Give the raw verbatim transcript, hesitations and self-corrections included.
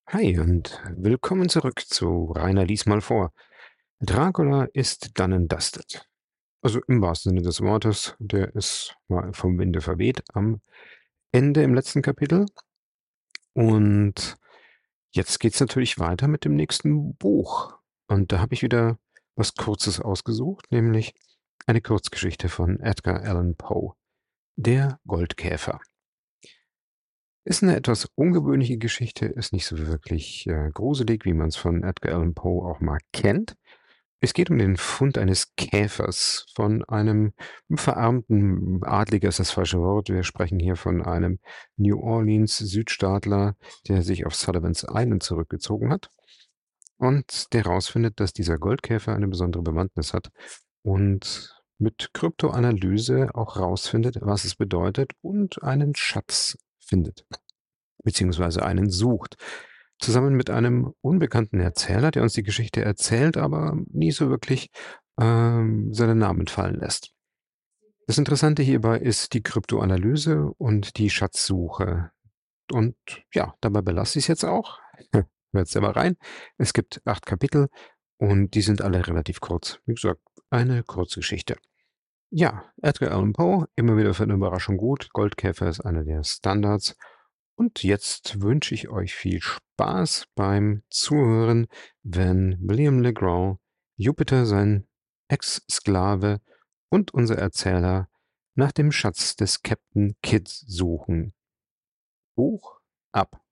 Hi und willkommen zurück zu Rainer lies mal vor. Dracula ist done and dusted. Also im wahrsten Sinne des Wortes, der ist mal vom Winde verweht am Ende im letzten Kapitel. Und jetzt geht's natürlich weiter mit dem nächsten Buch. Und da habe ich wieder was Kurzes ausgesucht, nämlich eine Kurzgeschichte von Edgar Allan Poe, Der Goldkäfer. Ist eine etwas ungewöhnliche Geschichte, ist nicht so wirklich äh, gruselig, wie man es von Edgar Allan Poe auch mal kennt. Es geht um den Fund eines Käfers von einem verarmten Adliger ist das falsche Wort. Wir sprechen hier von einem New Orleans Südstaatler, der sich auf Sullivan's Island zurückgezogen hat und der rausfindet, dass dieser Goldkäfer eine besondere Bewandtnis hat und mit Kryptoanalyse auch rausfindet, was es bedeutet und einen Schatz findet beziehungsweise einen sucht. Zusammen mit einem unbekannten Erzähler, der uns die Geschichte erzählt, aber nie so wirklich ähm, seinen Namen fallen lässt. Das Interessante hierbei ist die Kryptoanalyse und die Schatzsuche. Und ja, dabei belasse ich es jetzt auch. Hört selber rein. Es gibt acht Kapitel und die sind alle relativ kurz. Wie gesagt, eine Kurzgeschichte. Ja, Edgar Allan Poe, immer wieder für eine Überraschung gut. Goldkäfer ist einer der Standards. Und jetzt wünsche ich euch viel Spaß beim Zuhören, wenn William Legrand, Jupiter, sein Ex-Sklave und unser Erzähler nach dem Schatz des Captain Kidd suchen. Buch ab.